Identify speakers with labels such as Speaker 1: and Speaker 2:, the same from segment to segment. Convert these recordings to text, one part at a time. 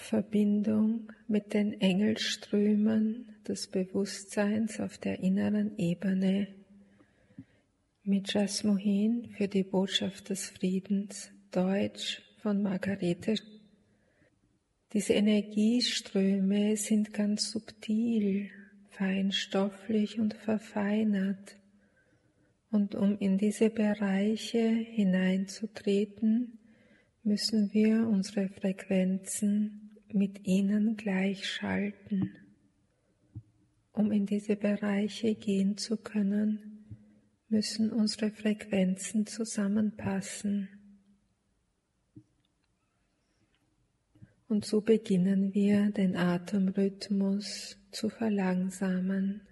Speaker 1: Verbindung mit den Engelströmen des Bewusstseins auf der inneren Ebene. Mit Jasmohin für die Botschaft des Friedens, Deutsch von Margarete. Diese Energieströme sind ganz subtil, feinstofflich und verfeinert. Und um in diese Bereiche hineinzutreten, müssen wir unsere Frequenzen mit ihnen gleichschalten. Um in diese Bereiche gehen zu können, müssen unsere Frequenzen zusammenpassen. Und so beginnen wir, den Atemrhythmus zu verlangsamen.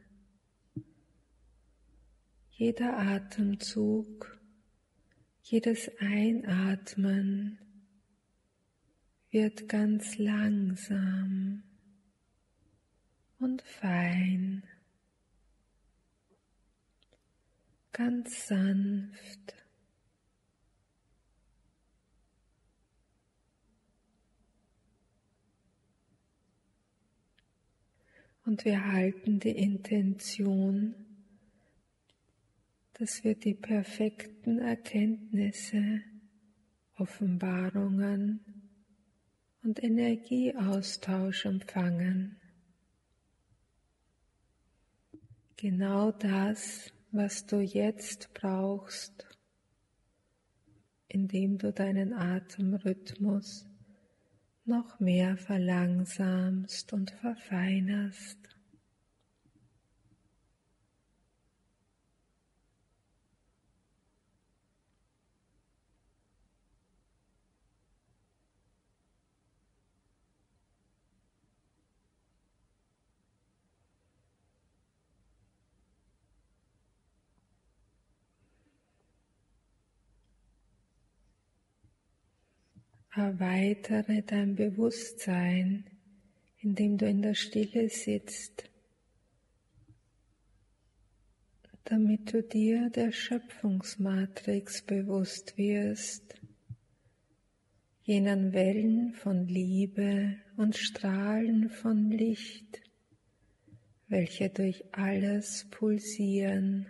Speaker 1: Jeder Atemzug, jedes Einatmen wird ganz langsam und fein, ganz sanft. Und wir halten die Intention, dass wir die perfekten Erkenntnisse, Offenbarungen und Energieaustausch empfangen. Genau das, was du jetzt brauchst, indem du deinen Atemrhythmus noch mehr verlangsamst und verfeinerst. Erweitere dein Bewusstsein, indem du in der Stille sitzt, damit du dir der Schöpfungsmatrix bewusst wirst, jenen Wellen von Liebe und Strahlen von Licht, welche durch alles pulsieren.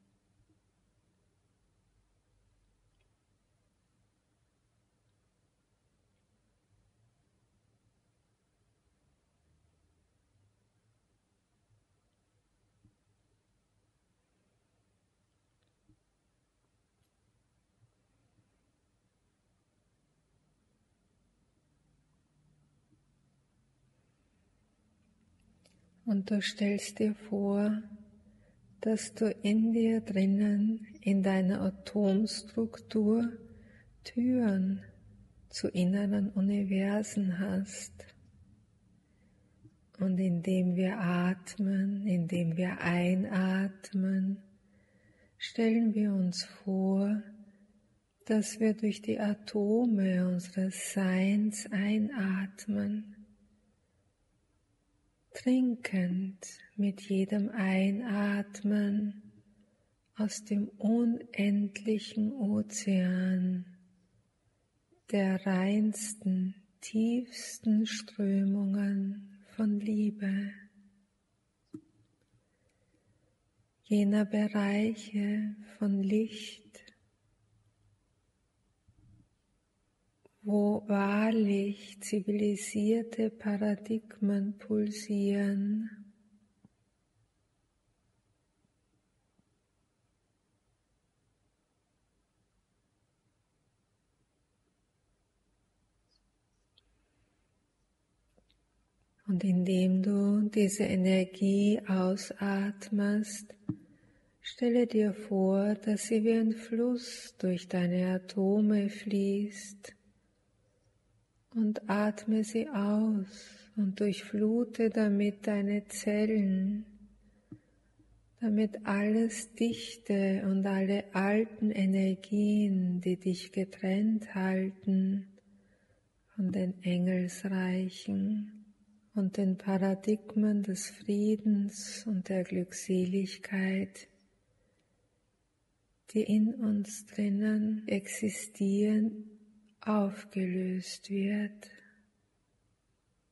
Speaker 1: Und du stellst dir vor, dass du in dir drinnen, in deiner Atomstruktur, Türen zu inneren Universen hast. Und indem wir atmen, indem wir einatmen, stellen wir uns vor, dass wir durch die Atome unseres Seins einatmen, trinkend mit jedem Einatmen aus dem unendlichen Ozean der reinsten, tiefsten Strömungen von Liebe, jener Bereiche von Licht, wo wahrlich zivilisierte Paradigmen pulsieren. Und indem du diese Energie ausatmest, stelle dir vor, dass sie wie ein Fluss durch deine Atome fließt. Und atme sie aus und durchflute damit deine Zellen, damit alles Dichte und alle alten Energien, die dich getrennt halten von den Engelsreichen und den Paradigmen des Friedens und der Glückseligkeit, die in uns drinnen existieren, aufgelöst wird.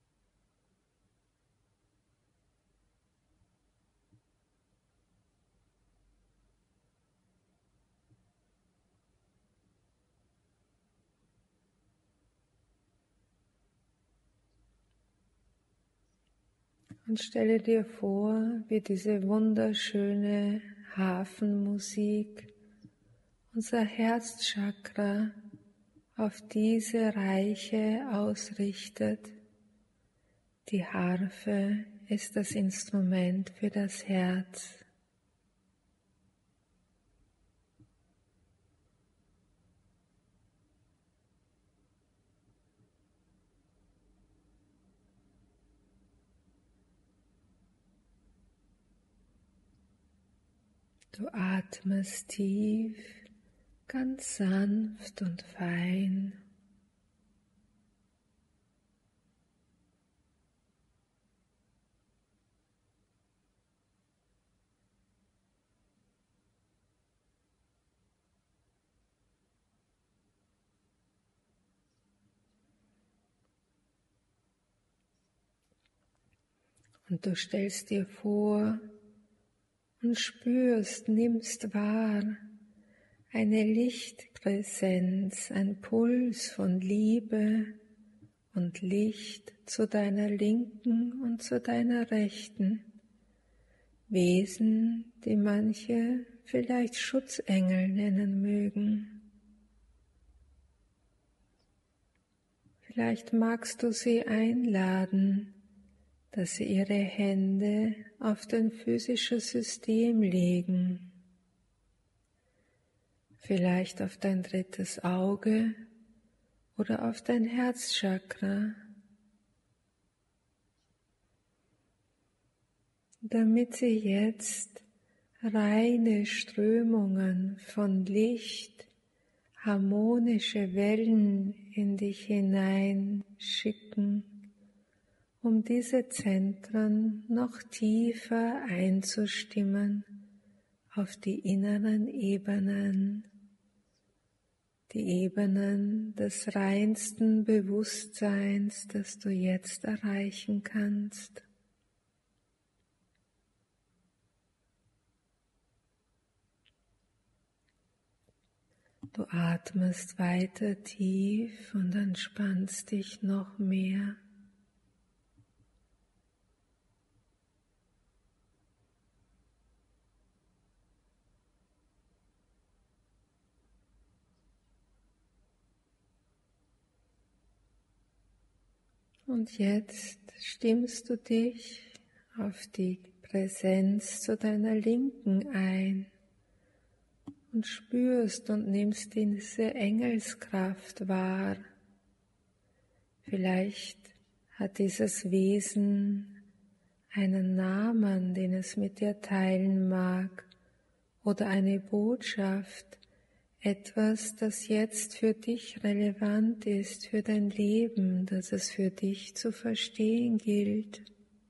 Speaker 1: Und stelle dir vor, wie diese wunderschöne Hafenmusik unser Herzchakra auf diese Reiche ausrichtet. Die Harfe ist das Instrument für das Herz. Du atmest tief, ganz sanft und fein. Und du stellst dir vor und spürst, nimmst wahr, eine Lichtpräsenz, ein Puls von Liebe und Licht zu deiner Linken und zu deiner Rechten. Wesen, die manche vielleicht Schutzengel nennen mögen. Vielleicht magst du sie einladen, dass sie ihre Hände auf dein physisches System legen, vielleicht auf dein drittes Auge oder auf dein Herzchakra, damit sie jetzt reine Strömungen von Licht, harmonische Wellen in dich hineinschicken, um diese Zentren noch tiefer einzustimmen auf die inneren Ebenen, die Ebenen des reinsten Bewusstseins, das du jetzt erreichen kannst. Du atmest weiter tief und entspannst dich noch mehr. Und jetzt stimmst du dich auf die Präsenz zu deiner Linken ein und spürst und nimmst diese Engelskraft wahr. Vielleicht hat dieses Wesen einen Namen, den es mit dir teilen mag, oder eine Botschaft, etwas, das jetzt für dich relevant ist, für dein Leben, das es für dich zu verstehen gilt.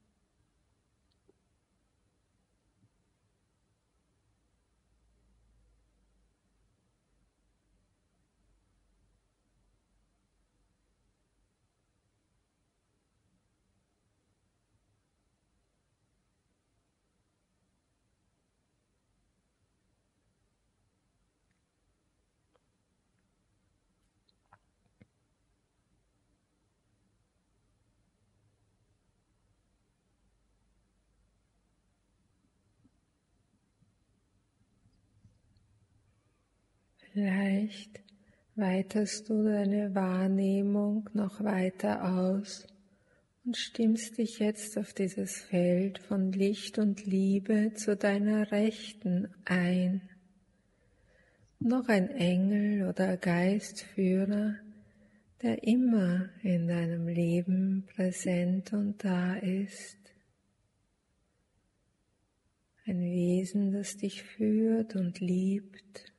Speaker 1: Vielleicht weiterst du deine Wahrnehmung noch weiter aus und stimmst dich jetzt auf dieses Feld von Licht und Liebe zu deiner Rechten ein. Noch ein Engel oder Geistführer, der immer in deinem Leben präsent und da ist. Ein Wesen, das dich führt und liebt.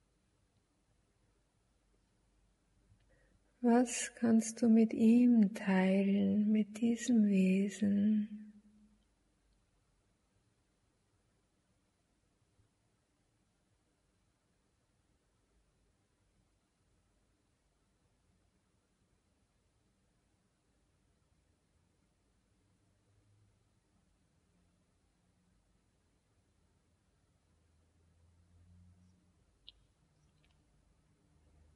Speaker 1: Was kannst du mit ihm teilen, mit diesem Wesen?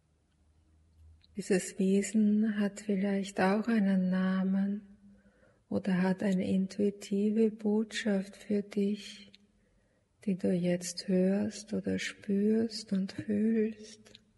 Speaker 1: Dieses Wesen hat vielleicht auch einen Namen oder hat eine intuitive Botschaft für dich, die du jetzt hörst oder spürst und fühlst.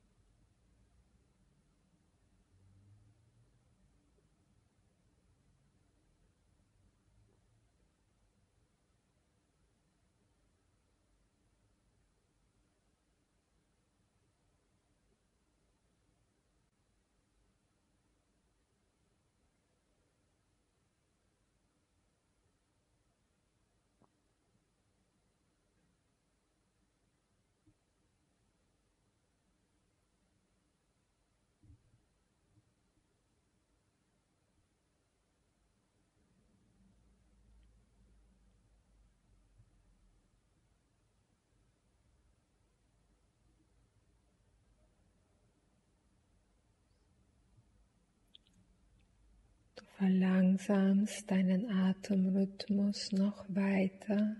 Speaker 1: Du verlangsamst deinen Atemrhythmus noch weiter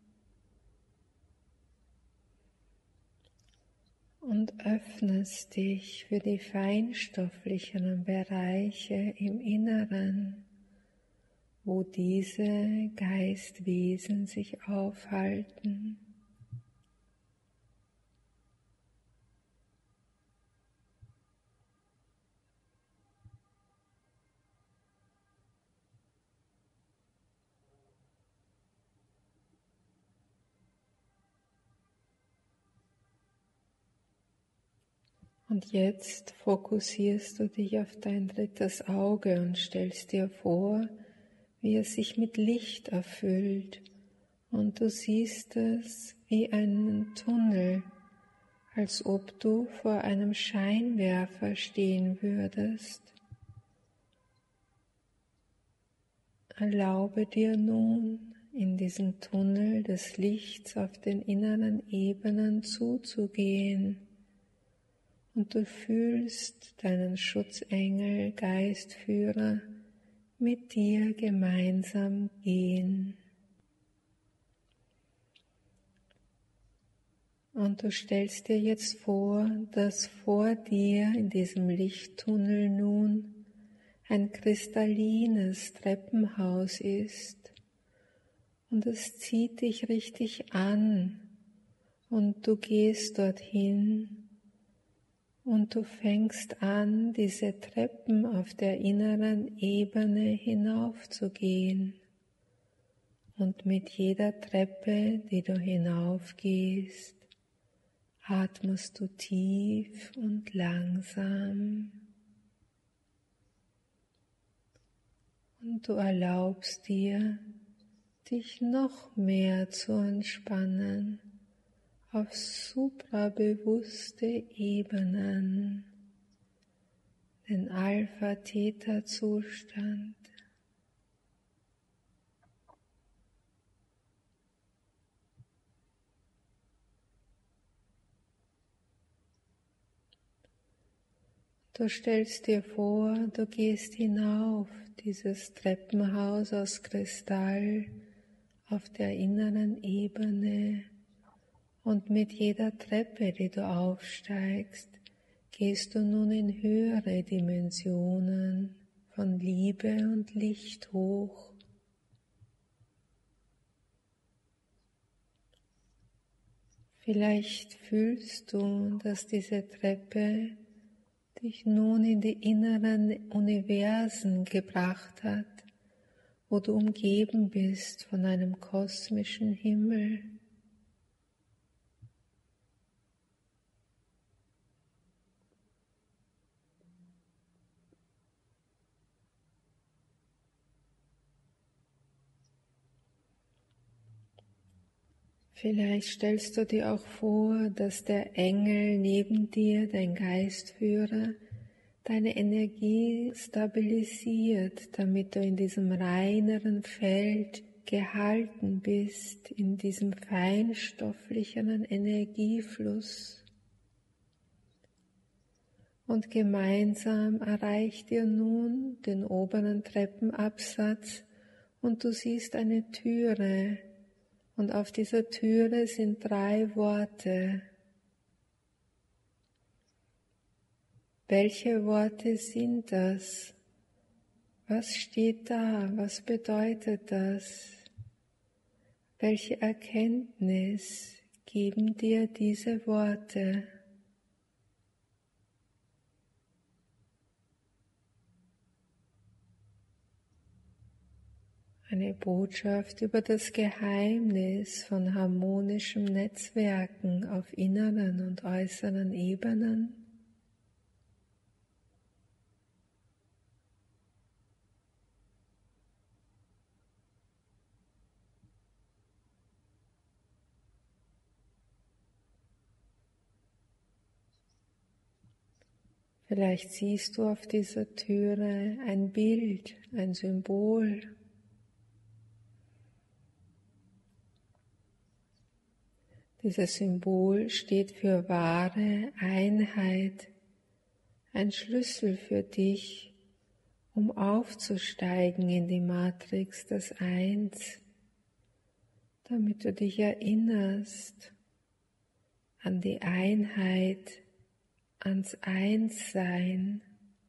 Speaker 1: und öffnest dich für die feinstofflicheren Bereiche im Inneren, wo diese Geistwesen sich aufhalten. Und jetzt fokussierst du dich auf dein drittes Auge und stellst dir vor, wie es sich mit Licht erfüllt. Und du siehst es wie einen Tunnel, als ob du vor einem Scheinwerfer stehen würdest. Erlaube dir nun, in diesen Tunnel des Lichts auf den inneren Ebenen zuzugehen. Und du fühlst deinen Schutzengel, Geistführer, mit dir gemeinsam gehen. Und du stellst dir jetzt vor, dass vor dir in diesem Lichttunnel nun ein kristallines Treppenhaus ist. Und es zieht dich richtig an und du gehst dorthin. Und du fängst an, diese Treppen auf der inneren Ebene hinaufzugehen. Und mit jeder Treppe, die du hinaufgehst, atmest du tief und langsam. Und du erlaubst dir, dich noch mehr zu entspannen auf suprabewusste Ebenen, den Alpha-Theta-Zustand. Du stellst dir vor, du gehst hinauf, dieses Treppenhaus aus Kristall auf der inneren Ebene. Und mit jeder Treppe, die du aufsteigst, gehst du nun in höhere Dimensionen von Liebe und Licht hoch. Vielleicht fühlst du, dass diese Treppe dich nun in die inneren Universen gebracht hat, wo du umgeben bist von einem kosmischen Himmel. Vielleicht stellst du dir auch vor, dass der Engel neben dir, dein Geistführer, deine Energie stabilisiert, damit du in diesem reineren Feld gehalten bist, in diesem feinstofflicheren Energiefluss. Und gemeinsam erreicht ihr nun den oberen Treppenabsatz und du siehst eine Türe. Und auf dieser Türe sind 3 Worte. Welche Worte sind das? Was steht da? Was bedeutet das? Welche Erkenntnis geben dir diese Worte? Eine Botschaft über das Geheimnis von harmonischem Netzwerken auf inneren und äußeren Ebenen. Vielleicht siehst du auf dieser Türe ein Bild, ein Symbol. Dieses Symbol steht für wahre Einheit, ein Schlüssel für dich, um aufzusteigen in die Matrix des Eins, damit du dich erinnerst an die Einheit, ans Einssein.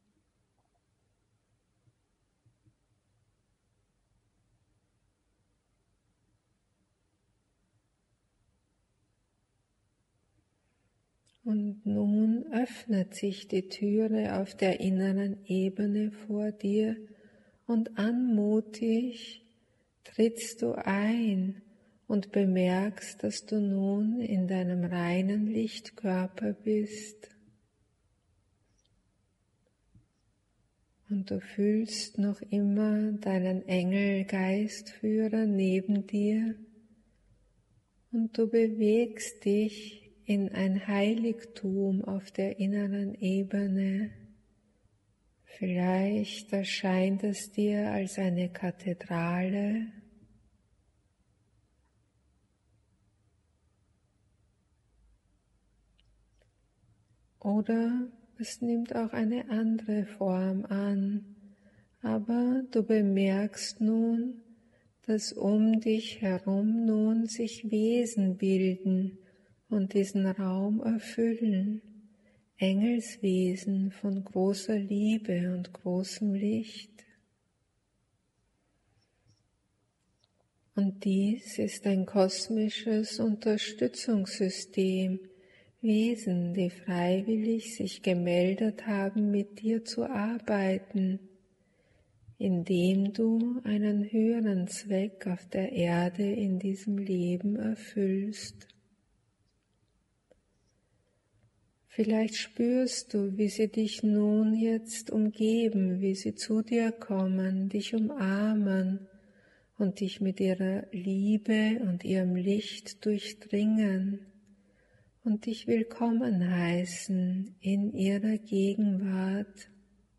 Speaker 1: Und nun öffnet sich die Türe auf der inneren Ebene vor dir und anmutig trittst du ein und bemerkst, dass du nun in deinem reinen Lichtkörper bist. Und du fühlst noch immer deinen Engel-Geistführer neben dir und du bewegst dich in ein Heiligtum auf der inneren Ebene. Vielleicht erscheint es dir als eine Kathedrale. Oder es nimmt auch eine andere Form an, aber du bemerkst nun, dass um dich herum nun sich Wesen bilden und diesen Raum erfüllen, Engelswesen von großer Liebe und großem Licht. Und dies ist ein kosmisches Unterstützungssystem, Wesen, die freiwillig sich gemeldet haben, mit dir zu arbeiten, indem du einen höheren Zweck auf der Erde in diesem Leben erfüllst. Vielleicht spürst du, wie sie dich nun jetzt umgeben, wie sie zu dir kommen, dich umarmen und dich mit ihrer Liebe und ihrem Licht durchdringen und dich willkommen heißen in ihrer Gegenwart.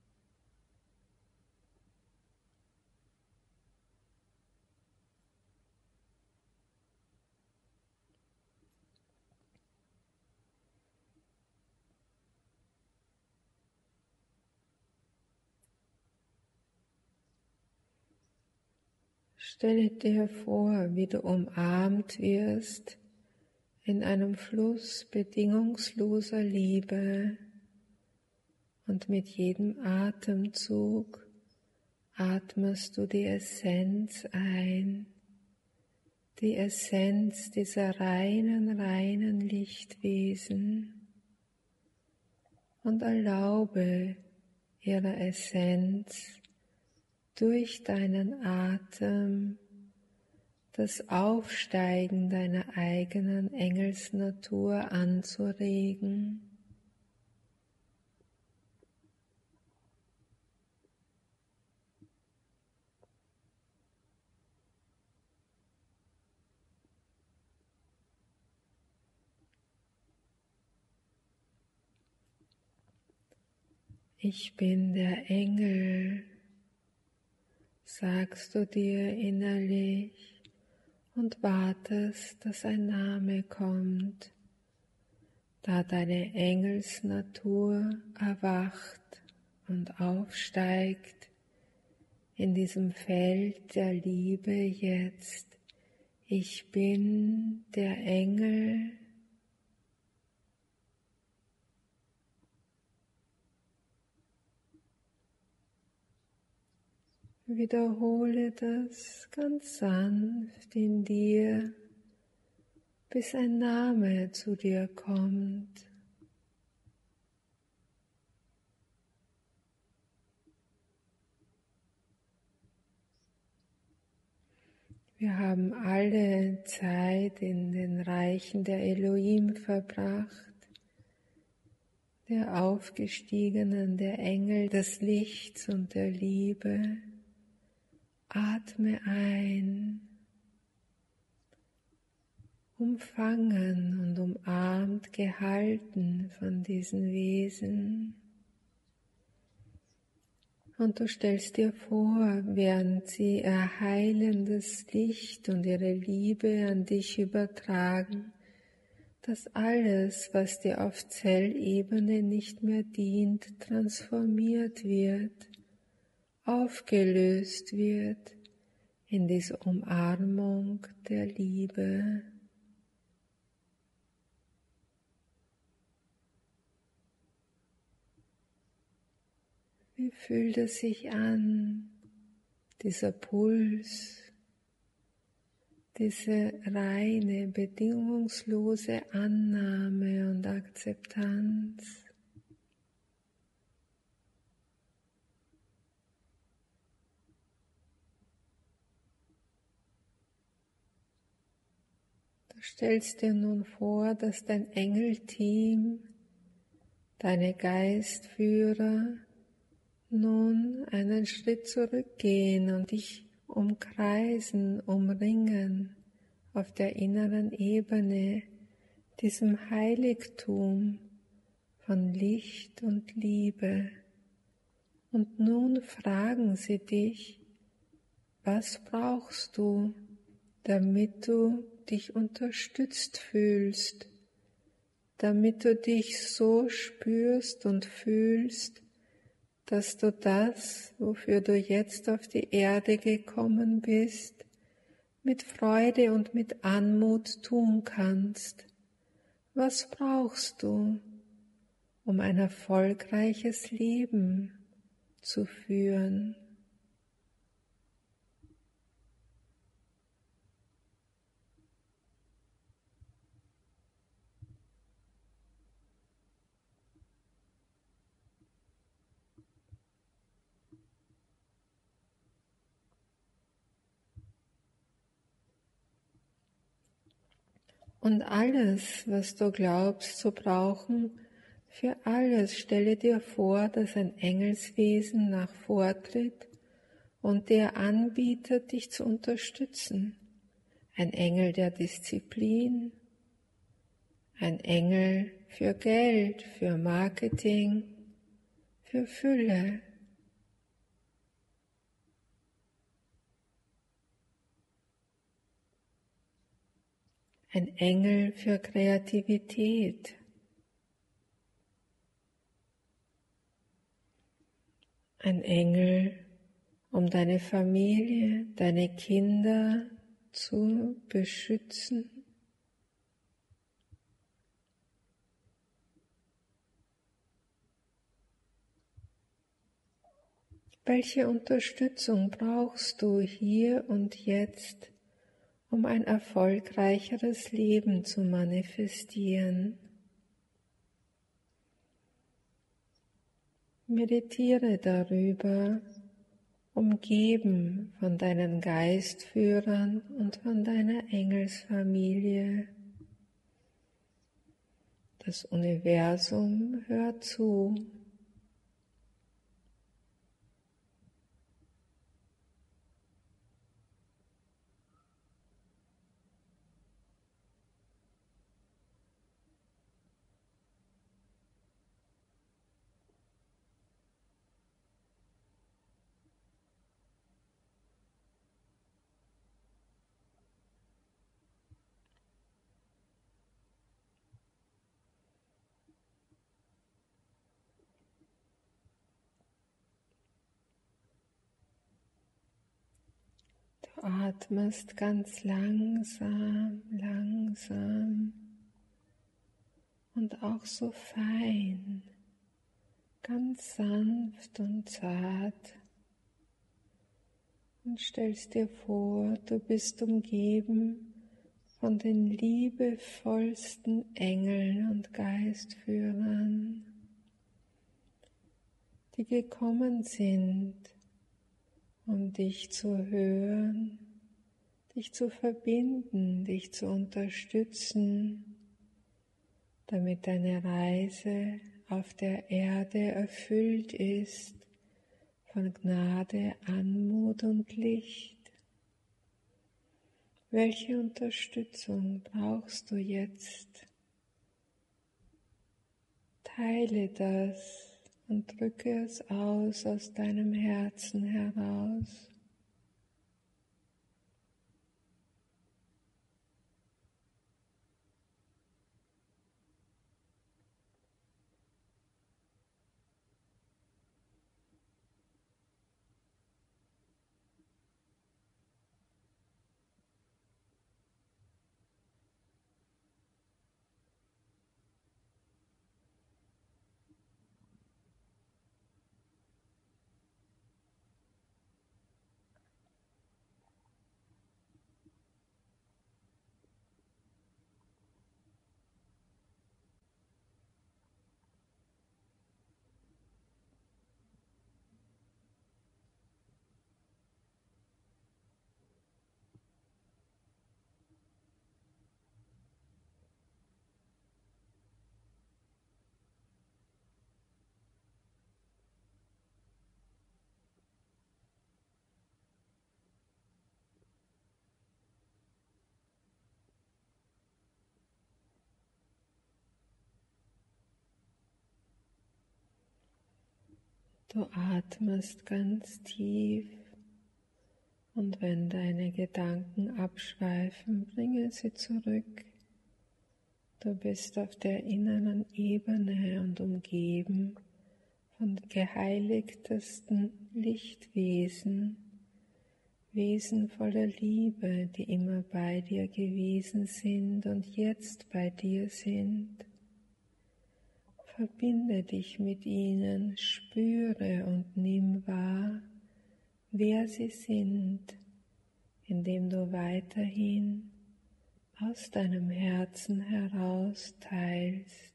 Speaker 1: Stelle dir vor, wie du umarmt wirst in einem Fluss bedingungsloser Liebe und mit jedem Atemzug atmest du die Essenz ein, die Essenz dieser reinen Lichtwesen und erlaube ihrer Essenz durch deinen Atem das Aufsteigen deiner eigenen Engelsnatur anzuregen. Ich bin der Engel, sagst du dir innerlich und wartest, dass ein Name kommt, da deine Engelsnatur erwacht und aufsteigt in diesem Feld der Liebe jetzt. Ich bin der Engel, Wiederhole das ganz sanft in dir, bis ein Name zu dir kommt. Wir haben alle Zeit in den Reichen der Elohim verbracht, der Aufgestiegenen, der Engel des Lichts und der Liebe. Atme ein, umfangen und umarmt, gehalten von diesen Wesen. Und du stellst dir vor, während sie ihr heilendes Licht und ihre Liebe an dich übertragen, dass alles, was dir auf Zellebene nicht mehr dient, transformiert wird, aufgelöst wird in diese Umarmung der Liebe. Wie fühlt es sich an, dieser Puls, diese reine, bedingungslose Annahme und Akzeptanz? Du stellst dir nun vor, dass dein Engelteam, deine Geistführer, nun einen Schritt zurückgehen und dich umkreisen, umringen auf der inneren Ebene, diesem Heiligtum von Licht und Liebe. Und nun fragen sie dich, was brauchst du, damit du dich unterstützt fühlst, damit du dich so spürst und fühlst, dass du das, wofür du jetzt auf die Erde gekommen bist, mit Freude und mit Anmut tun kannst. Was brauchst du, um ein erfolgreiches Leben zu führen? Und alles, was du glaubst zu brauchen, für alles stelle dir vor, dass ein Engelswesen nach vortritt und dir anbietet, dich zu unterstützen. Ein Engel der Disziplin, ein Engel für Geld, für Marketing, für Fülle. Ein Engel für Kreativität. Ein Engel, um deine Familie, deine Kinder zu beschützen. Welche Unterstützung brauchst du hier und jetzt, um ein erfolgreicheres Leben zu manifestieren? Meditiere darüber, umgeben von deinen Geistführern und von deiner Engelsfamilie. Das Universum hört zu. Du atmest ganz langsam, langsam und auch so fein, ganz sanft und zart. und stellst dir vor, du bist umgeben von den liebevollsten Engeln und Geistführern, die gekommen sind, um dich zu hören, dich zu verbinden, dich zu unterstützen, damit deine Reise auf der Erde erfüllt ist von Gnade, Anmut und Licht. Welche Unterstützung brauchst du jetzt? Teile das und drücke es aus deinem Herzen heraus. Du atmest ganz tief und wenn deine Gedanken abschweifen, bringe sie zurück. Du bist auf der inneren Ebene und umgeben von geheiligtesten Lichtwesen, Wesen voller Liebe, die immer bei dir gewesen sind und jetzt bei dir sind. Verbinde dich mit ihnen, spüre und nimm wahr, wer sie sind, indem du weiterhin aus deinem Herzen heraus teilst.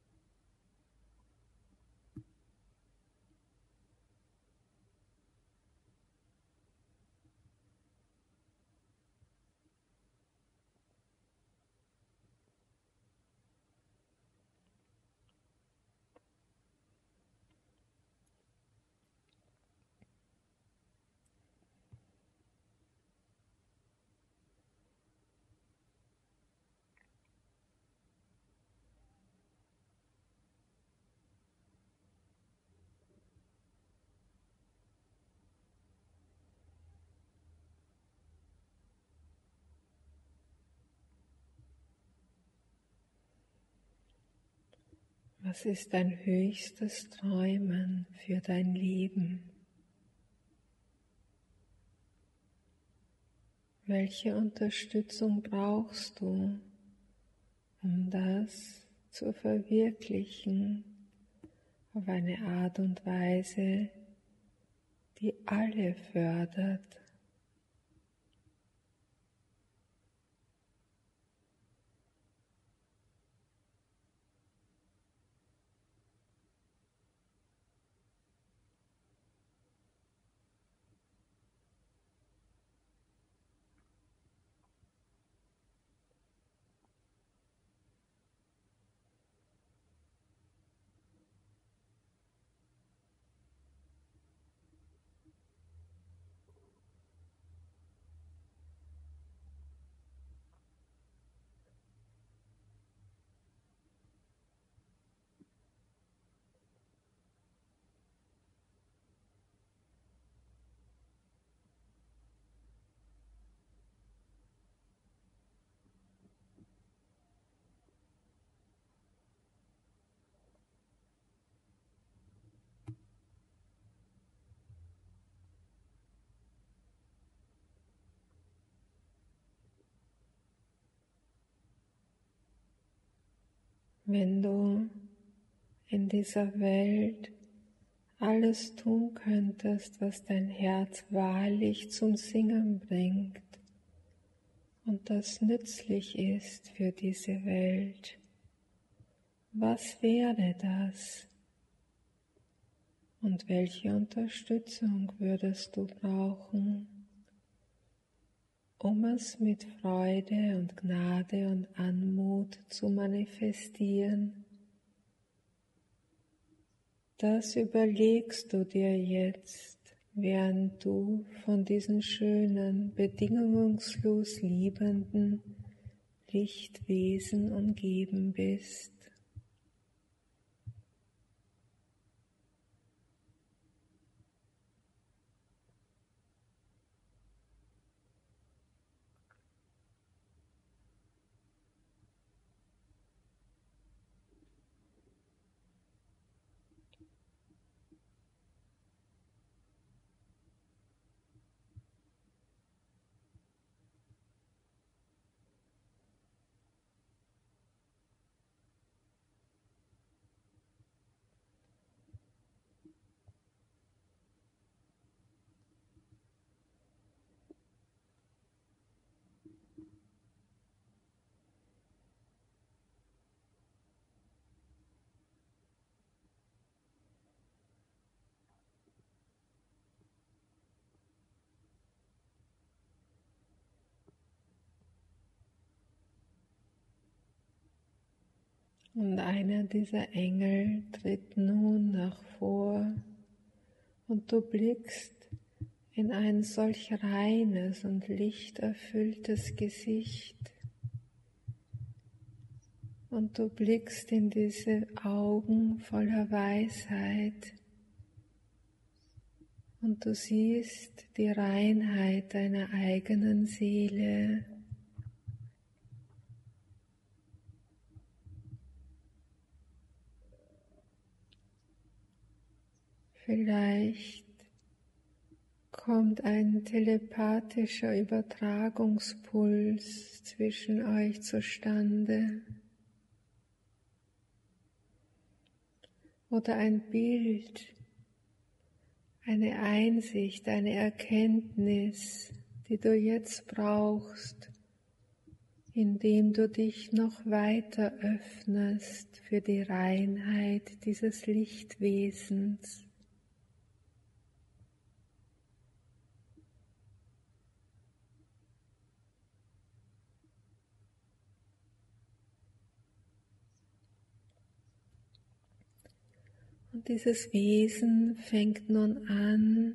Speaker 1: Was ist dein höchstes Träumen für dein Leben? Welche Unterstützung brauchst du, um das zu verwirklichen auf eine Art und Weise, die alle fördert? Wenn du in dieser Welt alles tun könntest, was dein Herz wahrlich zum Singen bringt und das nützlich ist für diese Welt, was wäre das? Und welche Unterstützung würdest du brauchen, um es mit Freude und Gnade und Anmut zu manifestieren? Das überlegst du dir jetzt, während du von diesen schönen, bedingungslos liebenden Lichtwesen umgeben bist. Und einer dieser Engel tritt nun nach vor und du blickst in ein solch reines und lichterfülltes Gesicht. Und du blickst in diese Augen voller Weisheit und du siehst die Reinheit deiner eigenen Seele. Vielleicht kommt ein telepathischer Übertragungspuls zwischen euch zustande oder ein Bild, eine Einsicht, eine Erkenntnis, die du jetzt brauchst, indem du dich noch weiter öffnest für die Reinheit dieses Lichtwesens. Und dieses Wesen fängt nun an,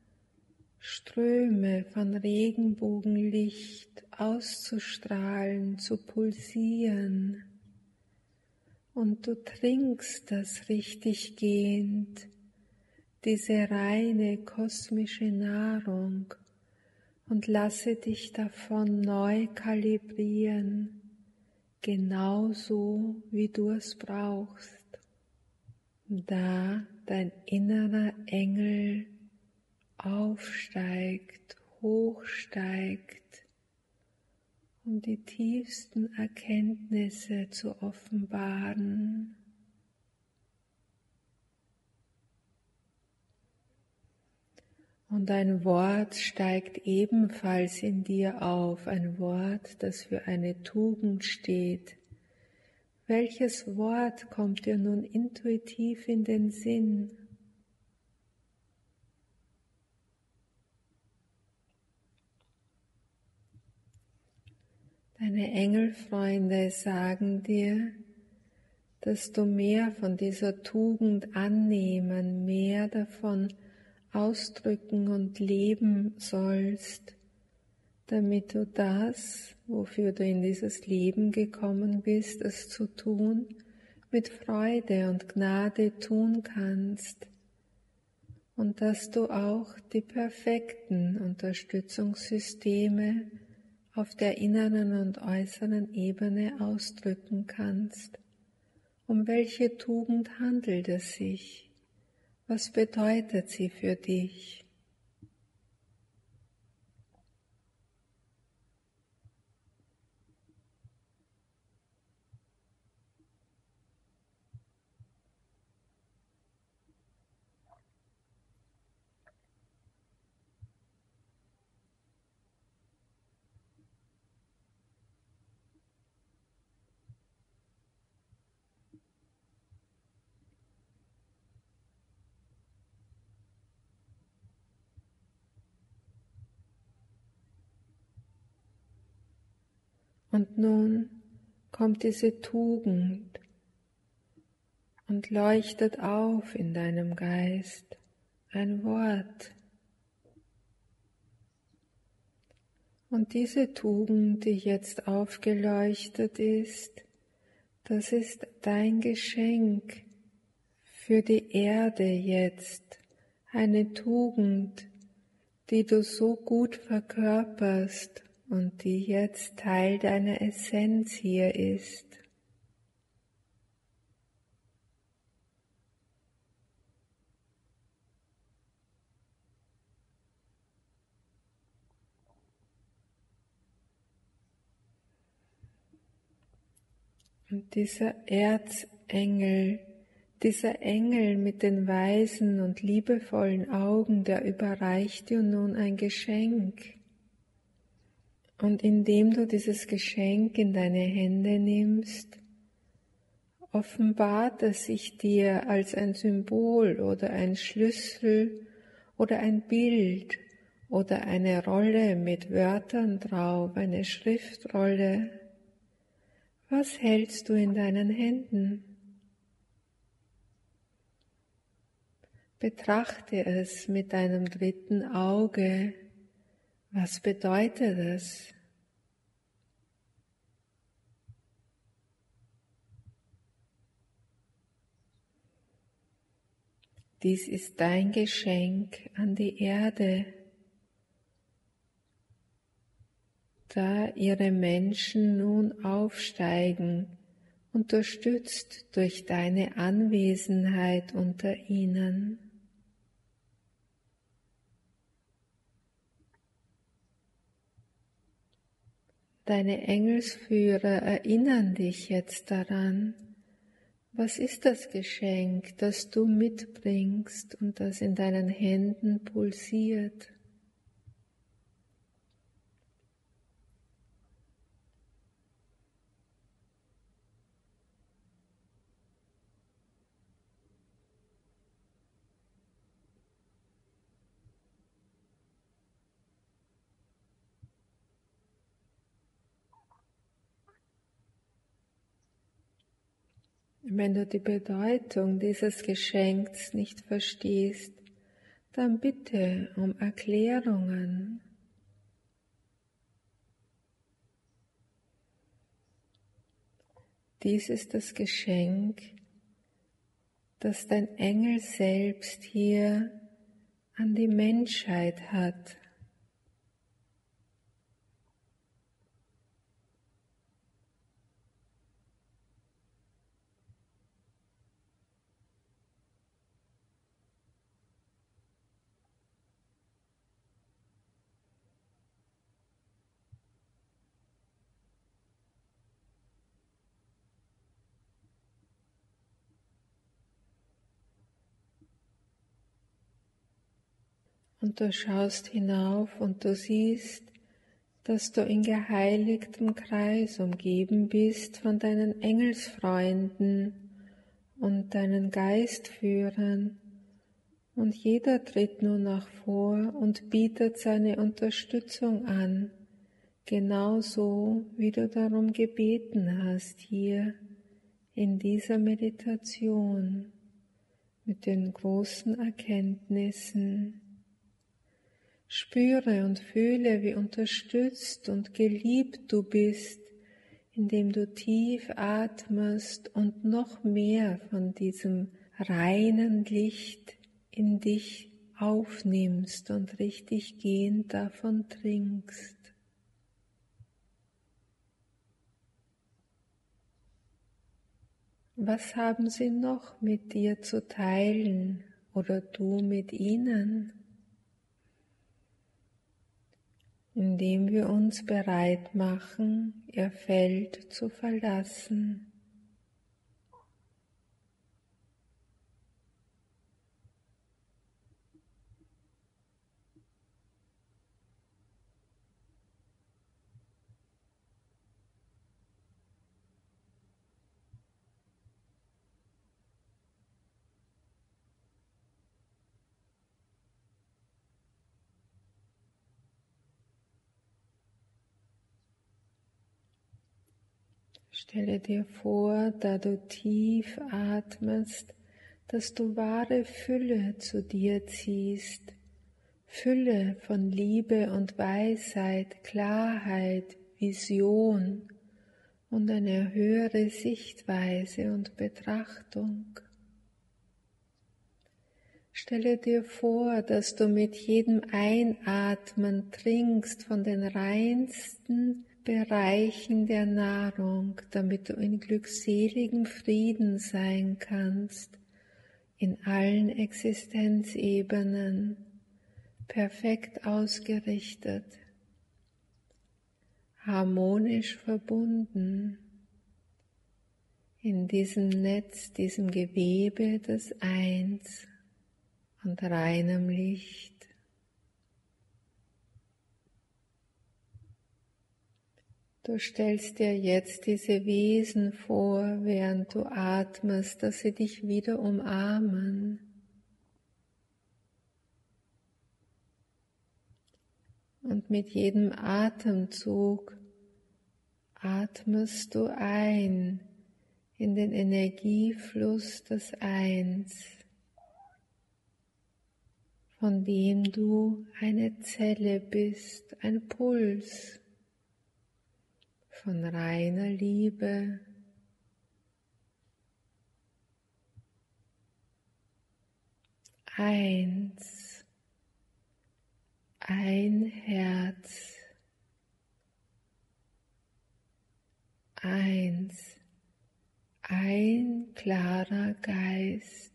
Speaker 1: Ströme von Regenbogenlicht auszustrahlen, zu pulsieren. Und du trinkst das richtig gehend, diese reine kosmische Nahrung, und lasse dich davon neu kalibrieren, genauso wie du es brauchst. Da dein innerer Engel aufsteigt, hochsteigt, um die tiefsten Erkenntnisse zu offenbaren. Und ein Wort steigt ebenfalls in dir auf, ein Wort, das für eine Tugend steht. Welches Wort kommt dir nun intuitiv in den Sinn? Deine Engelfreunde sagen dir, dass du mehr von dieser Tugend annehmen, mehr davon ausdrücken und leben sollst, damit du das, wofür du in dieses Leben gekommen bist, es zu tun, mit Freude und Gnade tun kannst und dass du auch die perfekten Unterstützungssysteme auf der inneren und äußeren Ebene ausdrücken kannst. Um welche Tugend handelt es sich? Was bedeutet sie für dich? Und nun kommt diese Tugend und leuchtet auf in deinem Geist, ein Wort. Und diese Tugend, die jetzt aufgeleuchtet ist, das ist dein Geschenk für die Erde jetzt, eine Tugend, die du so gut verkörperst und die jetzt Teil deiner Essenz hier ist. Und dieser Erzengel, dieser Engel mit den weisen und liebevollen Augen, der überreicht dir nun ein Geschenk. Und indem du dieses Geschenk in deine Hände nimmst, offenbart es sich dir als ein Symbol oder ein Schlüssel oder ein Bild oder eine Rolle mit Wörtern drauf, eine Schriftrolle. Was hältst du in deinen Händen? Betrachte es mit deinem dritten Auge. Was bedeutet es? Dies ist dein Geschenk an die Erde, da ihre Menschen nun aufsteigen, unterstützt durch deine Anwesenheit unter ihnen. Deine Engelsführer erinnern dich jetzt daran, was ist das Geschenk, das du mitbringst und das in deinen Händen pulsiert? Wenn du die Bedeutung dieses Geschenks nicht verstehst, dann bitte um Erklärungen. Dies ist das Geschenk, das dein Engel selbst hier an die Menschheit hat. Und du schaust hinauf und du siehst, dass du in geheiligtem Kreis umgeben bist von deinen Engelsfreunden und deinen Geistführern, und jeder tritt nun nach vor und bietet seine Unterstützung an, genauso wie du darum gebeten hast hier in dieser Meditation mit den großen Erkenntnissen. Spüre und fühle, wie unterstützt und geliebt du bist, indem du tief atmest und noch mehr von diesem reinen Licht in dich aufnimmst und richtig gehend davon trinkst. Was haben sie noch mit dir zu teilen oder du mit ihnen? Indem wir uns bereit machen, ihr Feld zu verlassen. Stelle dir vor, da du tief atmest, dass du wahre Fülle zu dir ziehst. Fülle von Liebe und Weisheit, Klarheit, Vision und eine höhere Sichtweise und Betrachtung. Stelle dir vor, dass du mit jedem Einatmen trinkst von den reinsten Bereichen der Nahrung, damit du in glückseligem Frieden sein kannst, in allen Existenzebenen, perfekt ausgerichtet, harmonisch verbunden, in diesem Netz, diesem Gewebe des Eins und reinem Licht. Du stellst dir jetzt diese Wesen vor, während du atmest, dass sie dich wieder umarmen. Und mit jedem Atemzug atmest du ein in den Energiefluss des Eins, von dem du eine Zelle bist, ein Puls von reiner Liebe. Eins, ein Herz, eins, ein klarer Geist.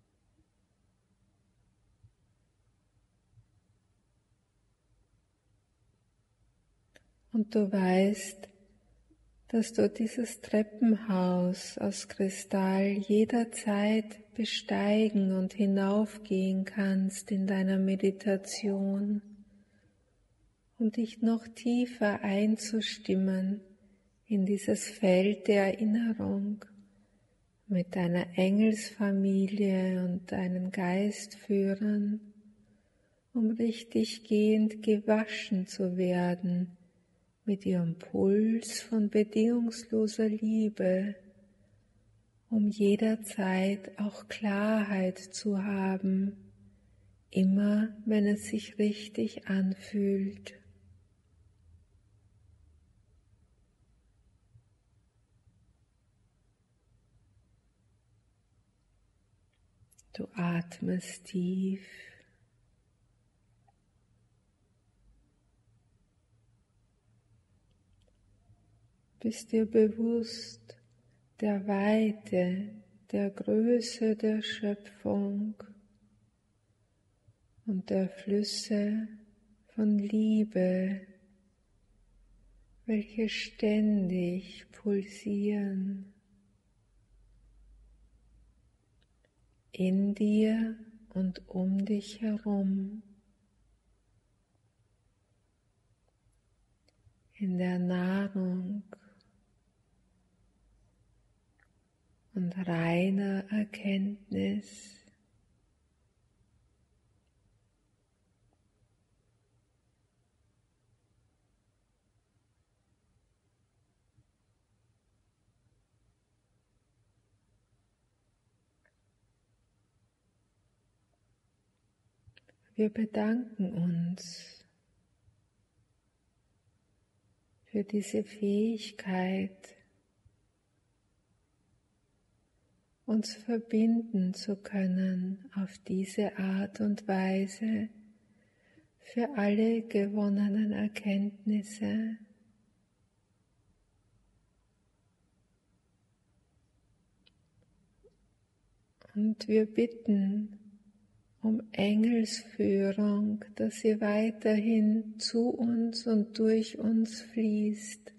Speaker 1: Und du weißt, dass du dieses Treppenhaus aus Kristall jederzeit besteigen und hinaufgehen kannst in deiner Meditation, um dich noch tiefer einzustimmen in dieses Feld der Erinnerung mit deiner Engelsfamilie und deinen Geistführern, um richtig gehend gewaschen zu werden mit ihrem Puls von bedingungsloser Liebe, um jederzeit auch Klarheit zu haben, immer wenn es sich richtig anfühlt. Du atmest tief. Bist dir bewusst der Weite, der Größe der Schöpfung und der Flüsse von Liebe, welche ständig pulsieren in dir und um dich herum, in der Nahrung und reiner Erkenntnis. Wir bedanken uns für diese Fähigkeit, uns verbinden zu können auf diese Art und Weise für alle gewonnenen Erkenntnisse. Und wir bitten um Engelsführung, dass sie weiterhin zu uns und durch uns fließt.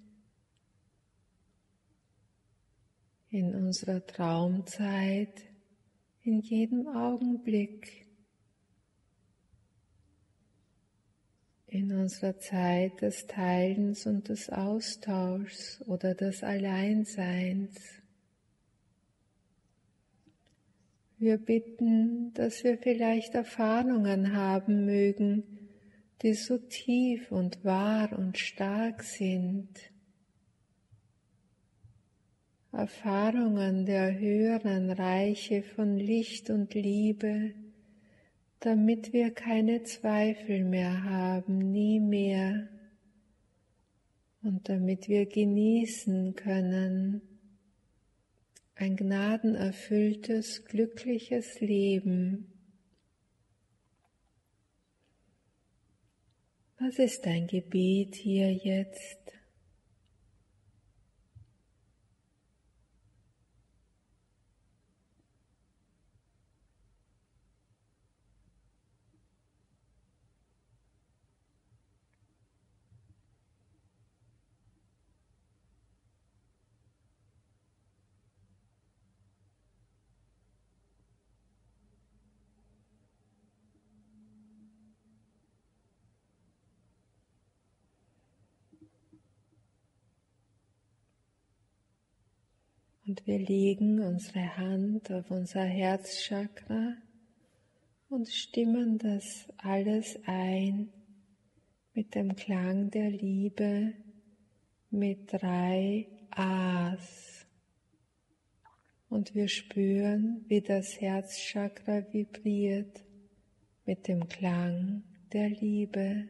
Speaker 1: In unserer Traumzeit, in jedem Augenblick, in unserer Zeit des Teilens und des Austauschs oder des Alleinseins. Wir bitten, dass wir vielleicht Erfahrungen haben mögen, die so tief und wahr und stark sind, Erfahrungen der höheren Reiche von Licht und Liebe, damit wir keine Zweifel mehr haben, nie mehr, und damit wir genießen können ein gnadenerfülltes, glückliches Leben. Was ist dein Gebet hier jetzt? Und wir legen unsere Hand auf unser Herzchakra und stimmen das alles ein mit dem Klang der Liebe mit 3 A's. Und wir spüren, wie das Herzchakra vibriert mit dem Klang der Liebe.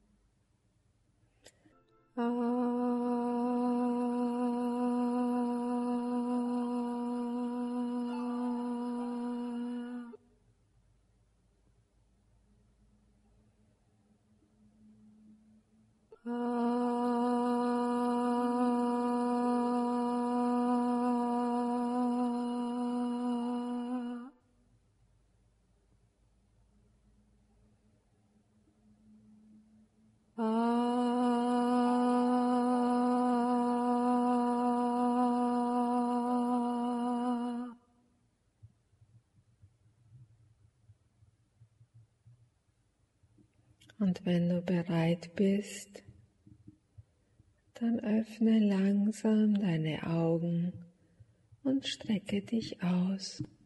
Speaker 1: Und wenn du bereit bist, dann öffne langsam deine Augen und strecke dich aus.